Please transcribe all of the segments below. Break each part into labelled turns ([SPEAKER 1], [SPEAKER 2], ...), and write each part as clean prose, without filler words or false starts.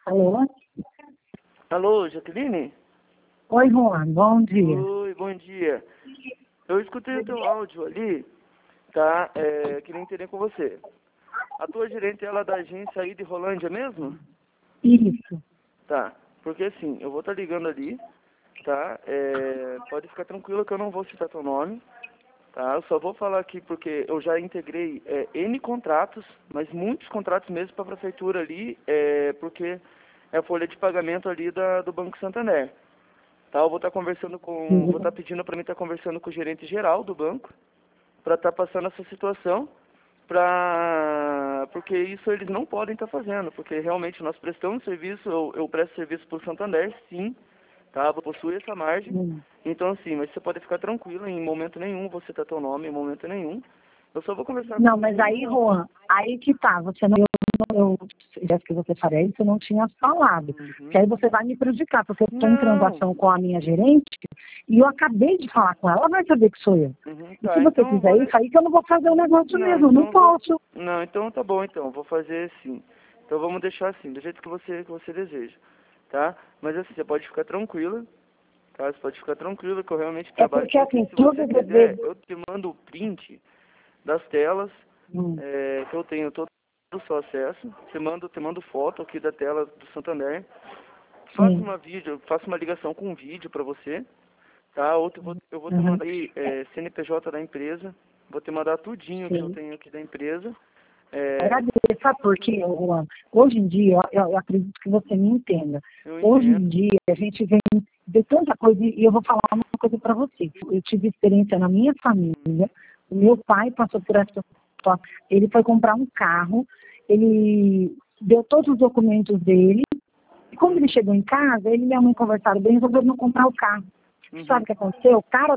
[SPEAKER 1] Alô?
[SPEAKER 2] Alô, Jaqueline?
[SPEAKER 1] Oi, Juan, bom dia.
[SPEAKER 2] Oi, bom dia. Eu escutei o teu áudio ali, tá? Queria entender com você. A tua gerente, ela é da agência aí de Rolândia mesmo?
[SPEAKER 1] Isso.
[SPEAKER 2] Tá, porque assim, eu vou estar ligando ali, tá? Pode ficar tranquilo que eu não vou citar teu nome, tá? Eu só vou falar aqui porque eu já integrei N contratos, mas muitos contratos mesmo para a prefeitura ali, porque é a folha de pagamento ali do Banco Santander. Tá, eu vou estar conversando vou estar pedindo para mim estar conversando com o gerente geral do banco, para estar passando essa situação, porque isso eles não podem estar fazendo, porque realmente nós prestamos serviço, eu presto serviço para o Santander, sim, tá, eu possuo essa margem, então assim, mas você pode ficar tranquilo, em momento nenhum você tá teu nome, em momento nenhum, eu só vou conversar
[SPEAKER 1] Não,
[SPEAKER 2] com
[SPEAKER 1] mas
[SPEAKER 2] ele.
[SPEAKER 1] aí, Juan, aí que tá, você não, já que você faria isso, eu não tinha falado. Que aí você vai me prejudicar, porque eu estou em
[SPEAKER 2] Não.
[SPEAKER 1] transação com a minha gerente e eu acabei de falar com ela, ela vai saber que sou eu. E
[SPEAKER 2] Tá,
[SPEAKER 1] se você
[SPEAKER 2] então eu
[SPEAKER 1] fizer
[SPEAKER 2] vou...
[SPEAKER 1] isso, aí que eu não vou fazer o negócio
[SPEAKER 2] Não,
[SPEAKER 1] mesmo, eu não
[SPEAKER 2] então vou...
[SPEAKER 1] posso.
[SPEAKER 2] Não, então tá bom, então, vou fazer assim. Então vamos deixar assim, do jeito que você deseja, tá? Mas assim, você pode ficar tranquila, tá? Você pode ficar tranquila que eu realmente
[SPEAKER 1] É
[SPEAKER 2] trabalho
[SPEAKER 1] porque,
[SPEAKER 2] com isso.
[SPEAKER 1] assim,
[SPEAKER 2] Se você
[SPEAKER 1] todas as
[SPEAKER 2] quiser,
[SPEAKER 1] vezes...
[SPEAKER 2] eu te mando o print das telas,
[SPEAKER 1] Hum,
[SPEAKER 2] que eu tenho todo o seu acesso. Te mando foto aqui da tela do Santander.
[SPEAKER 1] sim.
[SPEAKER 2] Faço uma ligação com um vídeo para você, tá? Eu vou te
[SPEAKER 1] Uhum.
[SPEAKER 2] mandar aí CNPJ da empresa, vou te mandar tudinho que eu
[SPEAKER 1] Sim.
[SPEAKER 2] tenho aqui da empresa.
[SPEAKER 1] Agradeço, sabe por quê, Juan? Hoje em dia, eu acredito que você me entenda.
[SPEAKER 2] Eu
[SPEAKER 1] Hoje
[SPEAKER 2] entendo.
[SPEAKER 1] em dia, a gente vem de tanta coisa, e eu vou falar uma coisa para você. Eu tive experiência na minha família, o meu pai passou por essa situação, ele foi comprar um carro, ele deu todos os documentos dele, e quando ele chegou em casa, ele e minha mãe conversaram bem, resolveram não comprar o carro. Sabe o que aconteceu? O cara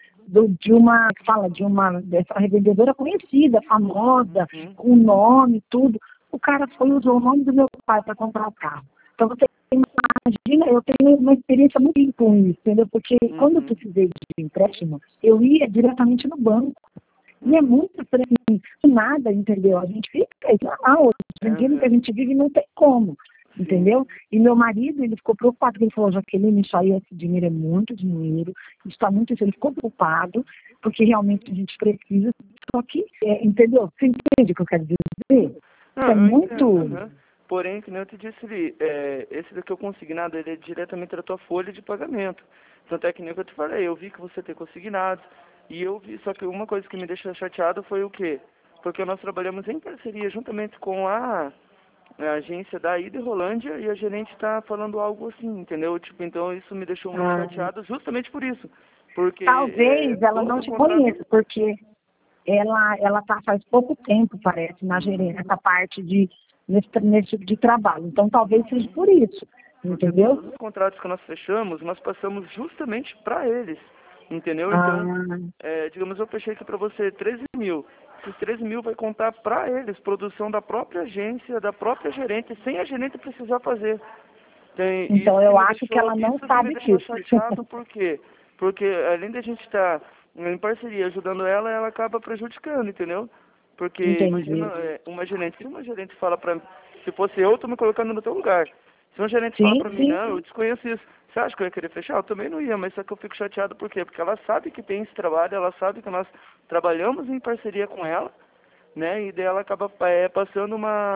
[SPEAKER 1] dessa revendedora conhecida, famosa, com nome, tudo. O cara foi e usou o nome do meu pai para comprar o carro. Então você imagina, eu tenho uma experiência muito ruim com isso, entendeu? Porque quando eu precisei de empréstimo, eu ia diretamente no banco. E é muito assim, nada, entendeu? A gente fica hoje em dia, no que a gente vive, não tem como. Entendeu? E meu marido, ele ficou preocupado, porque ele falou, Jaqueline, isso aí, esse dinheiro é muito dinheiro, isso está muito, ele ficou preocupado, porque realmente a gente precisa, só que, entendeu? Você entende o que eu quero dizer? Isso
[SPEAKER 2] Não,
[SPEAKER 1] é
[SPEAKER 2] eu entendo.
[SPEAKER 1] muito...
[SPEAKER 2] Porém, que nem eu te disse ali, esse daqui eu consignado, ele é diretamente da tua folha de pagamento. Tanto é que nem que eu te falei, eu vi que você tem consignados, e eu vi, só que uma coisa que me deixou chateado foi o quê? Porque nós trabalhamos em parceria juntamente com a agência daí de Rolândia e a gerente está falando algo assim, entendeu? Tipo, então isso me deixou muito chateado justamente por isso. Porque
[SPEAKER 1] Talvez ela não
[SPEAKER 2] todo
[SPEAKER 1] te
[SPEAKER 2] contrato...
[SPEAKER 1] conheça, porque ela tá faz pouco tempo, parece, na gerência, nessa parte nesse tipo de trabalho. Então, talvez seja por isso,
[SPEAKER 2] Porque
[SPEAKER 1] entendeu?
[SPEAKER 2] todos os contratos que nós fechamos, nós passamos justamente para eles, entendeu?
[SPEAKER 1] Ah,
[SPEAKER 2] Então, digamos, eu fechei aqui para você 13 mil. Esses 13 mil vai contar para eles, produção da própria agência, da própria gerente, sem a gerente precisar fazer.
[SPEAKER 1] então, eu acho que ela não
[SPEAKER 2] Isso que me
[SPEAKER 1] sabe
[SPEAKER 2] deixou
[SPEAKER 1] disso.
[SPEAKER 2] chateado, por quê? Porque além de a gente estar em parceria ajudando ela, ela acaba prejudicando, entendeu? Porque imagina,
[SPEAKER 1] Entendi.
[SPEAKER 2] se uma gerente fala para mim, se fosse eu tô me colocando no teu lugar. Se uma gerente fala
[SPEAKER 1] Sim,
[SPEAKER 2] para mim,
[SPEAKER 1] sim.
[SPEAKER 2] não, eu desconheço isso, você acha que eu ia querer fechar? Eu também não ia, mas só que eu fico chateado por quê? Porque ela sabe que tem esse trabalho, ela sabe que nós trabalhamos em parceria com ela, né? E daí ela acaba passando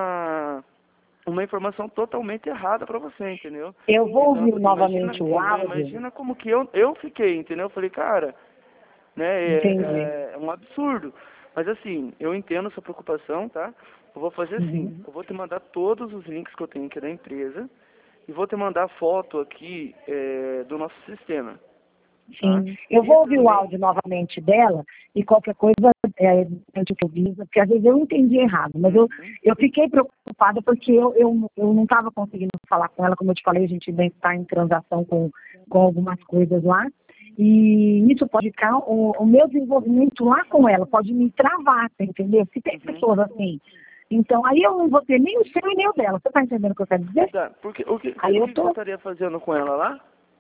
[SPEAKER 2] uma informação totalmente errada para você, entendeu?
[SPEAKER 1] Eu vou
[SPEAKER 2] Então,
[SPEAKER 1] ouvir
[SPEAKER 2] assim,
[SPEAKER 1] novamente o áudio.
[SPEAKER 2] imagina como que eu fiquei, entendeu? Eu falei, cara, né,
[SPEAKER 1] Entendi.
[SPEAKER 2] é um absurdo. Mas assim, eu entendo a sua preocupação, tá? Eu vou fazer assim,
[SPEAKER 1] Uhum.
[SPEAKER 2] eu vou te mandar todos os links que eu tenho aqui da empresa e vou te mandar foto aqui do nosso sistema, tá?
[SPEAKER 1] Sim. Eu
[SPEAKER 2] E
[SPEAKER 1] vou ouvir o
[SPEAKER 2] também,
[SPEAKER 1] áudio novamente dela e qualquer coisa, durante o que eu vi, porque às vezes eu entendi errado, mas eu fiquei preocupada porque eu não estava conseguindo falar com ela, como eu te falei, a gente ainda está em transação com algumas coisas lá. E isso pode ficar, o meu desenvolvimento lá com ela pode me travar, você entendeu? Se tem pessoas assim. Então, aí eu não vou ter nem o seu e nem o dela. Você está entendendo o que eu quero dizer?
[SPEAKER 2] tá, porque
[SPEAKER 1] Aí
[SPEAKER 2] o
[SPEAKER 1] eu
[SPEAKER 2] que que você
[SPEAKER 1] tô.
[SPEAKER 2] estaria fazendo com ela lá?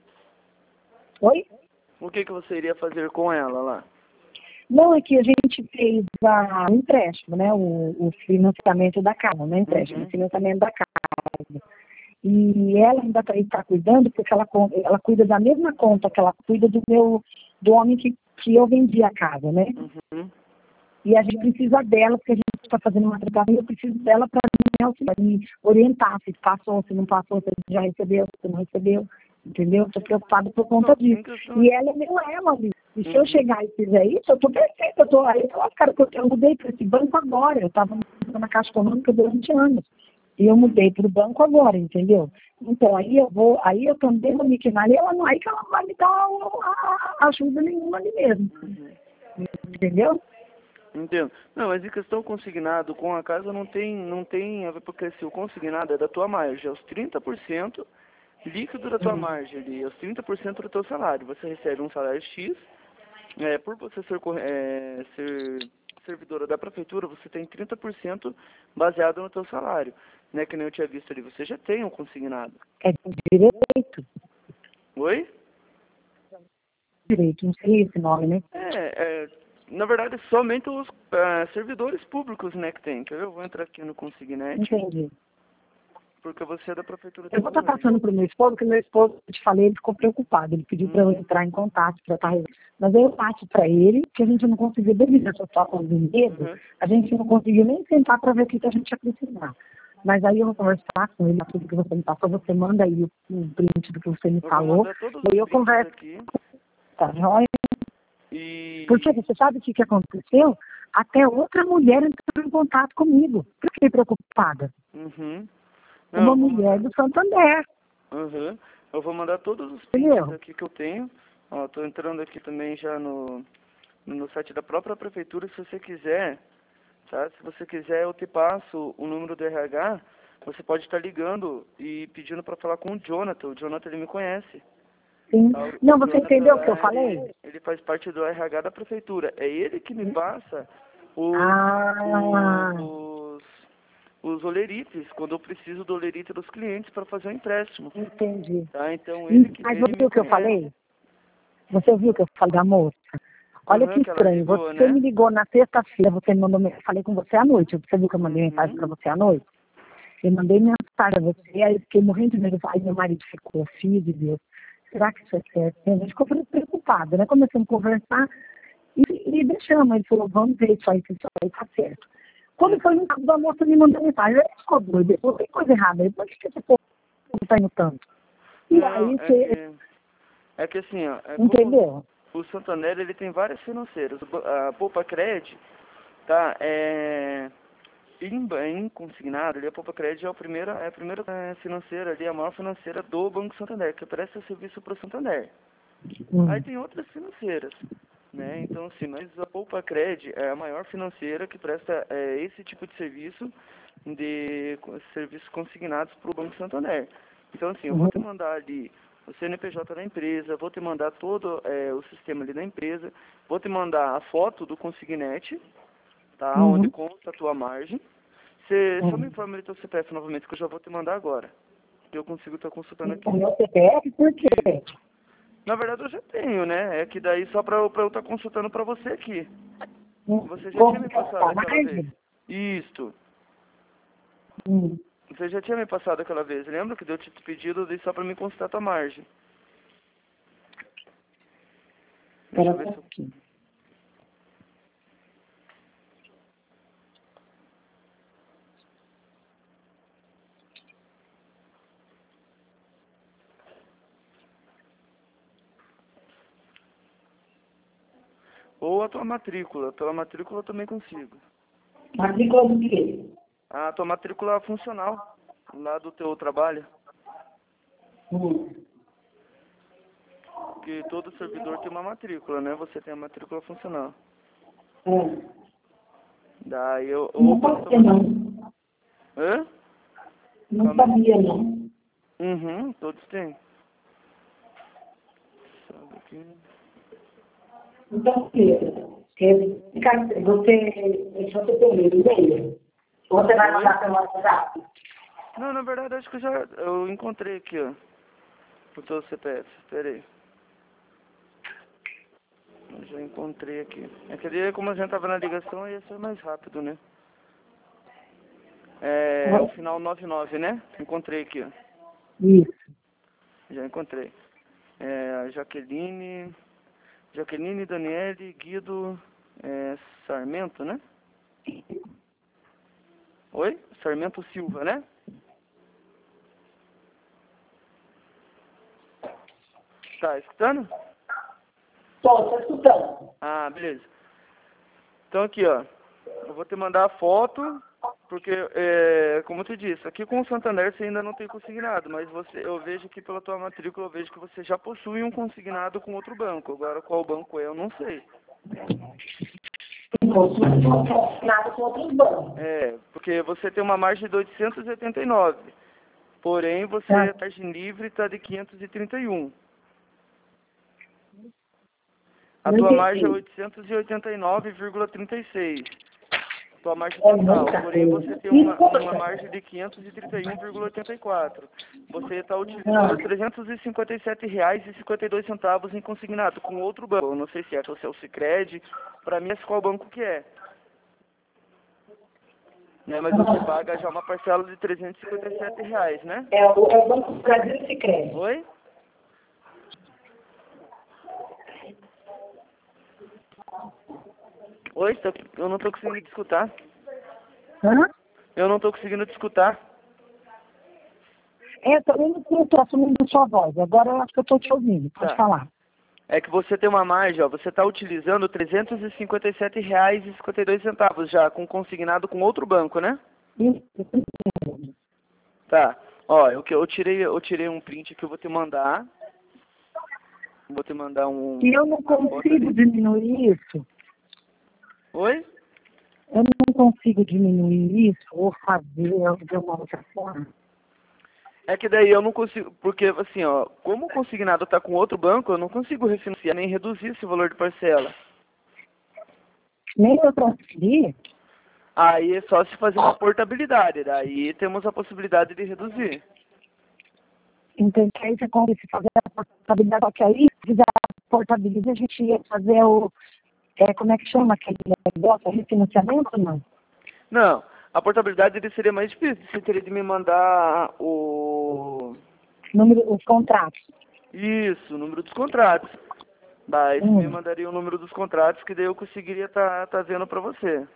[SPEAKER 1] Oi?
[SPEAKER 2] O que que você iria fazer com ela lá?
[SPEAKER 1] Não, é que a gente fez o empréstimo, né? O financiamento da casa, não é empréstimo, o financiamento da casa. E ela ainda está cuidando, porque ela cuida da mesma conta que ela cuida do homem que eu vendi a casa, né?
[SPEAKER 2] Uhum.
[SPEAKER 1] E a gente precisa dela, porque a gente está fazendo uma tratamento, e eu preciso dela para me auxiliar, me orientar, se passou, se não passou, se já recebeu, se não recebeu, entendeu? Estou preocupada por conta disso. E ela é meu ela ali. E se eu chegar e fizer isso, eu estou perfeita. Cara, eu mudei para esse banco agora. Eu estava na Caixa Econômica durante 20 anos. E eu mudei para o banco agora, entendeu? Então, aí eu também vou me queimar ali, aí que ela não vai me dar a ajuda nenhuma ali mesmo. Entendeu?
[SPEAKER 2] Entendo. Não, mas em questão consignado com a casa não tem a ver, porque se o consignado é da tua margem, é os 30% líquido da tua margem ali, é os 30% do teu salário. Você recebe um salário X, por você ser servidora da prefeitura, você tem 30% baseado no teu salário. Né, que nem eu tinha visto ali, você já tem um consignado.
[SPEAKER 1] É direito.
[SPEAKER 2] Oi?
[SPEAKER 1] Direito, não sei esse nome, né?
[SPEAKER 2] Na verdade, somente os servidores públicos, né, que tem. Quer ver? Eu vou entrar aqui no Consignet.
[SPEAKER 1] Entendi.
[SPEAKER 2] Porque você é da prefeitura.
[SPEAKER 1] Eu vou estar passando para o meu esposo, porque meu esposo, eu te falei, ele ficou preocupado. Ele pediu para eu entrar em contato, para estar resolvendo. Mas aí eu passo para ele, que a gente não conseguiu, devido a situação do medo, a gente não conseguiu nem sentar para ver o que a gente ia precisar. Mas aí eu vou conversar com ele, tudo que você me passou, você manda aí o print do que você me falou, e aí eu converso.
[SPEAKER 2] Aqui.
[SPEAKER 1] Tá joia?
[SPEAKER 2] E...
[SPEAKER 1] Porque você sabe o que aconteceu? Até outra mulher entrou em contato comigo. Eu fiquei preocupada.
[SPEAKER 2] Não,
[SPEAKER 1] uma mulher do Santander.
[SPEAKER 2] Eu vou mandar todos os prints aqui que eu tenho. Ó, tô entrando aqui também já no site da própria prefeitura, se você quiser, tá? Se você quiser, eu te passo o número do RH, você pode estar ligando e pedindo para falar com o Jonathan. O Jonathan, ele me conhece.
[SPEAKER 1] Sim.
[SPEAKER 2] Tá?
[SPEAKER 1] Não, você entendeu o que eu falei?
[SPEAKER 2] Ele faz parte do RH da prefeitura. É ele que me passa os olerites, quando eu preciso do olerite dos clientes para fazer um empréstimo.
[SPEAKER 1] Entendi.
[SPEAKER 2] Tá? Então, ele que
[SPEAKER 1] Mas você viu o que eu falei? Você ouviu o que eu falei da moça? Olha que estranho.
[SPEAKER 2] Ligou,
[SPEAKER 1] você me ligou na sexta-feira, você me mandou mensagem, falei com você à noite. Você viu que eu mandei mensagem para você à noite? Eu mandei mensagem para você, aí eu fiquei morrendo de medo. Aí meu marido ficou, filho de Deus, será que isso é certo? A gente ficou preocupada, né? Começamos a conversar e deixamos. Ele falou, vamos ver isso aí, se isso aí tá certo. Quando foi no caso da moça me mandou mensagem, ele ficou doido, ele falou, tem coisa errada aí, por que esse povo está indo tanto? E
[SPEAKER 2] não,
[SPEAKER 1] aí você...
[SPEAKER 2] É que assim, ó...
[SPEAKER 1] Entendeu?
[SPEAKER 2] O Santander, ele tem várias financeiras. A Poupa Cred, tá? Em consignado, ali, a Poupa Cred é a primeira financeira ali, a maior financeira do Banco Santander, que presta serviço para o Santander. Aí tem outras financeiras, né? Então, assim, mas a Poupa Cred é a maior financeira que presta esse tipo de serviço, de serviços consignados para o Banco Santander. Então, assim, eu vou te mandar ali o CNPJ da empresa, vou te mandar todo o sistema ali da empresa, vou te mandar a foto do consignete, tá? Onde consta a tua margem. Você só me informa ali teu CPF novamente, que eu já vou te mandar agora. Que eu consigo estar consultando aqui.
[SPEAKER 1] O meu CPF, por quê?
[SPEAKER 2] Na verdade eu já tenho, né? É que daí só pra eu estar consultando pra você aqui. Você já tinha me passado aquela vez. Isto. Você já tinha me passado aquela vez. Lembra que eu tinha te pedido só pra me consultar a tua margem? Deixa eu ver se eu... Ou a tua matrícula. Pela matrícula eu também consigo.
[SPEAKER 1] Matrícula do quê?
[SPEAKER 2] A tua matrícula funcional. Lá do teu trabalho. Que todo servidor tem uma matrícula, né? Você tem a matrícula funcional. Daí eu...
[SPEAKER 1] Não sabia, não.
[SPEAKER 2] Hã?
[SPEAKER 1] Não sabia, não.
[SPEAKER 2] Todos têm. Sabe aqui...
[SPEAKER 1] Então, você tem e-mail? Ou você vai mandar pelo WhatsApp?
[SPEAKER 2] Não, na verdade, acho que eu encontrei aqui, ó. O teu CPF. Espera aí. Eu já encontrei aqui. É que ali, como a gente tava na ligação, ia ser mais rápido, né? É o final 99, né? Encontrei aqui, ó.
[SPEAKER 1] Isso.
[SPEAKER 2] Já encontrei. Jaqueline Daniele Guido Sarmento, né? Oi? Sarmento Silva, né? Tá escutando?
[SPEAKER 1] Tô escutando.
[SPEAKER 2] Ah, beleza. Então aqui, ó. Eu vou te mandar a foto, porque, como eu te disse, aqui com o Santander você ainda não tem consignado, mas eu vejo aqui pela tua matrícula, eu vejo que você já possui um consignado com outro banco. Agora qual banco é, eu não sei.
[SPEAKER 1] Nada com outros bancos.
[SPEAKER 2] Porque você tem uma margem de 889, porém você, a margem livre está de 531. A tua margem é 889,36. Tua margem total, porém você tem uma margem de 531,84. Você está utilizando R$ 357,52 em consignado com outro banco. Eu não sei se é o Sicredi, para mim é qual banco que é. Né, mas você paga já uma parcela de R$ 357, né?
[SPEAKER 1] É o Banco do Brasil e Sicredi.
[SPEAKER 2] Oi? Oi, eu não estou conseguindo te escutar.
[SPEAKER 1] Hã?
[SPEAKER 2] Eu não estou conseguindo te escutar.
[SPEAKER 1] Eu não estou assumindo sua voz. Agora eu acho que eu estou te ouvindo. Pode falar.
[SPEAKER 2] É que você tem uma margem, ó, você está utilizando R$ 357,52 já, com consignado com outro banco, né?
[SPEAKER 1] Isso.
[SPEAKER 2] Tá. Ó, eu tirei um print que eu vou te mandar. Vou te mandar um...
[SPEAKER 1] E eu não consigo diminuir isso.
[SPEAKER 2] Oi?
[SPEAKER 1] Eu não consigo diminuir isso ou fazer de uma outra forma.
[SPEAKER 2] É que daí eu não consigo, porque assim, ó, como o consignado está com outro banco, eu não consigo refinanciar nem reduzir esse valor de parcela.
[SPEAKER 1] Nem eu transferir?
[SPEAKER 2] Aí é só se fazer uma portabilidade, daí temos a possibilidade de reduzir.
[SPEAKER 1] Então, que aí você consegue fazer a portabilidade, só que aí, se fizer a portabilidade, a gente ia fazer como é que chama aquele negócio, refinanciamento, não?
[SPEAKER 2] Não, a portabilidade seria mais difícil, você teria de me mandar os
[SPEAKER 1] contratos.
[SPEAKER 2] Isso, o número dos contratos. Daí você me mandaria o número dos contratos, que daí eu conseguiria tá vendo pra você.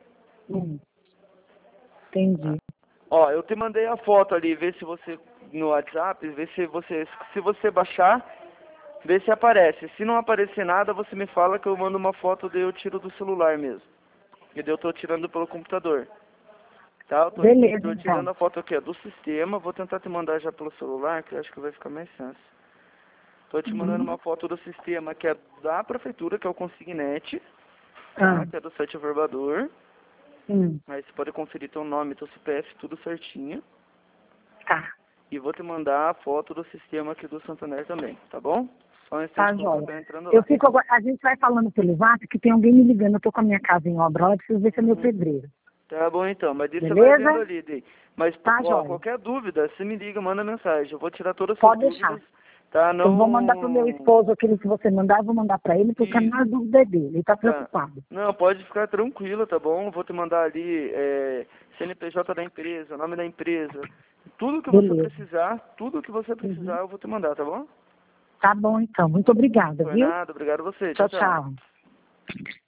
[SPEAKER 1] Entendi.
[SPEAKER 2] Ó, eu te mandei a foto ali, vê se você, no WhatsApp, vê se você baixar, vê se aparece. Se não aparecer nada, você me fala que eu mando uma foto, daí eu tiro do celular mesmo. E daí eu tô tirando pelo computador. Tá? Tô tirando a foto aqui, ó, do sistema, vou tentar te mandar já pelo celular, que eu acho que vai ficar mais fácil. Tô te mandando uma foto do sistema que é da prefeitura, que é o Consignet, tá? Que é do site Verbador. Aí você pode conferir teu nome, teu CPF, tudo certinho.
[SPEAKER 1] Tá.
[SPEAKER 2] E vou te mandar a foto do sistema aqui do Santander também, tá bom? Só um
[SPEAKER 1] Tá,
[SPEAKER 2] instante,
[SPEAKER 1] joia.
[SPEAKER 2] tá entrando lá.
[SPEAKER 1] Eu fico agora, a gente vai falando pelo WhatsApp que tem alguém me ligando, eu tô com a minha casa em obra, eu preciso ver se é meu pedreiro.
[SPEAKER 2] Tá bom então, mas isso você
[SPEAKER 1] Beleza?
[SPEAKER 2] vai vendo ali, Dei. Mas
[SPEAKER 1] Tá,
[SPEAKER 2] ó, qualquer dúvida, você me liga, manda mensagem. Eu vou tirar todas as
[SPEAKER 1] Pode
[SPEAKER 2] suas
[SPEAKER 1] deixar.
[SPEAKER 2] dúvidas. Tá? Não...
[SPEAKER 1] Eu vou mandar pro meu esposo aquele que você mandar, eu vou mandar pra ele, porque a maior dúvida é dele, ele tá preocupado.
[SPEAKER 2] Não, pode ficar tranquilo, tá bom? Eu vou te mandar ali CNPJ da empresa, nome da empresa. Tudo que você precisar, eu vou te mandar, tá bom?
[SPEAKER 1] Tá bom então, muito obrigada,
[SPEAKER 2] Por
[SPEAKER 1] viu?
[SPEAKER 2] nada, obrigado a você.
[SPEAKER 1] Tchau, tchau.